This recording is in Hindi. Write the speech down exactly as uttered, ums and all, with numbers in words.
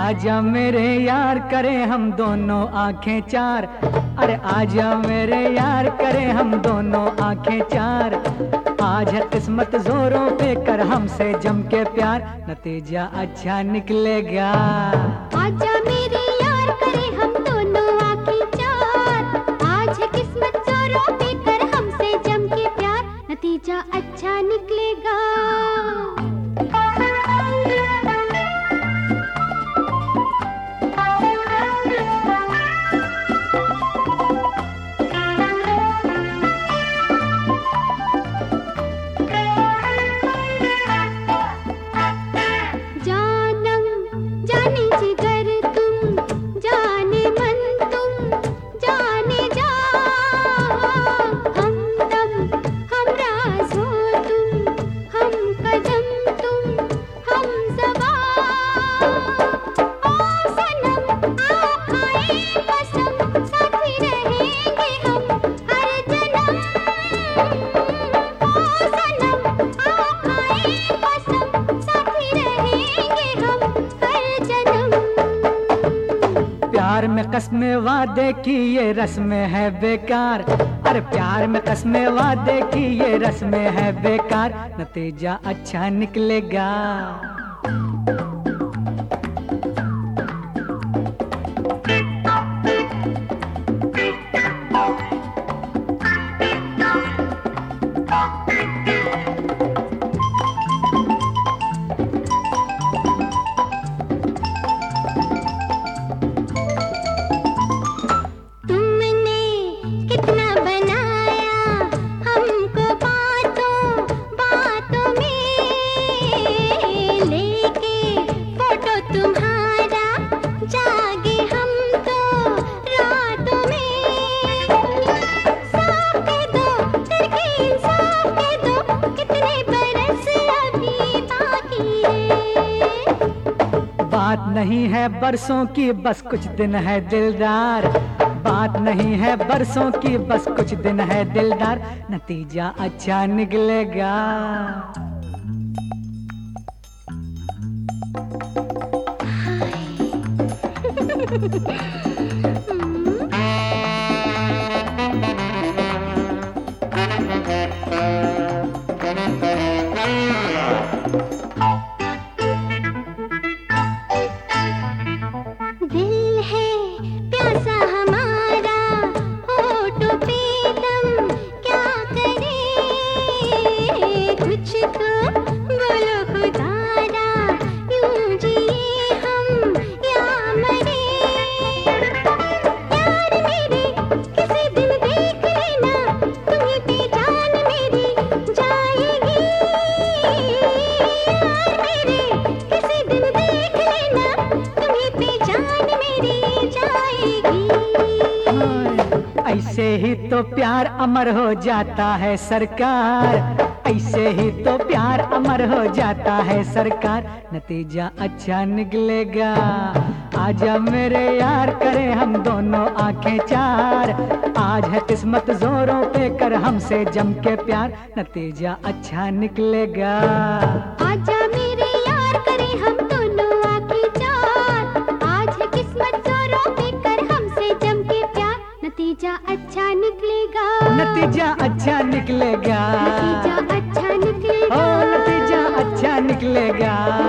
आजा मेरे यार करें हम दोनों आंखें चार। अरे आजा मेरे यार करें हम दोनों आंखें चार। आज है किस्मत जोरों पे कर हमसे जम के प्यार, नतीजा अच्छा निकलेगा। आजा मेरे यार करें हम दोनों आंखें चार। आज है किस्मत जोरों पे कर हमसे जम के प्यार, नतीजा अच्छा निकलेगा। प्यार में कसमें वादे की ये रस्में है बेकार। अरे प्यार में कसमें वादे की ये रस्में है बेकार, नतीजा अच्छा निकलेगा। बात नहीं है बरसों की बस कुछ दिन है दिलदार। बात नहीं है बरसों की बस कुछ दिन है दिलदार, नतीजा अच्छा निकलेगा। ऐसे ही तो प्यार अमर हो जाता है सरकार। ऐसे ही तो प्यार अमर हो जाता है सरकार, नतीजा अच्छा निकलेगा। आजा मेरे यार करें हम दोनों आंखें चार। आज है किस्मत जोरों पे कर हमसे जम के प्यार, नतीजा अच्छा निकलेगा। आजा मेरे यार करें हम दोनों आंखें चार। आज है किस्मत जोरों पे कर हमसे जम के प्यार, नतीजा अच्छा निकलेगा। नतीजा अच्छा निकलेगा। नतीजा अच्छा निकलेगा। ओ नतीजा अच्छा निकलेगा।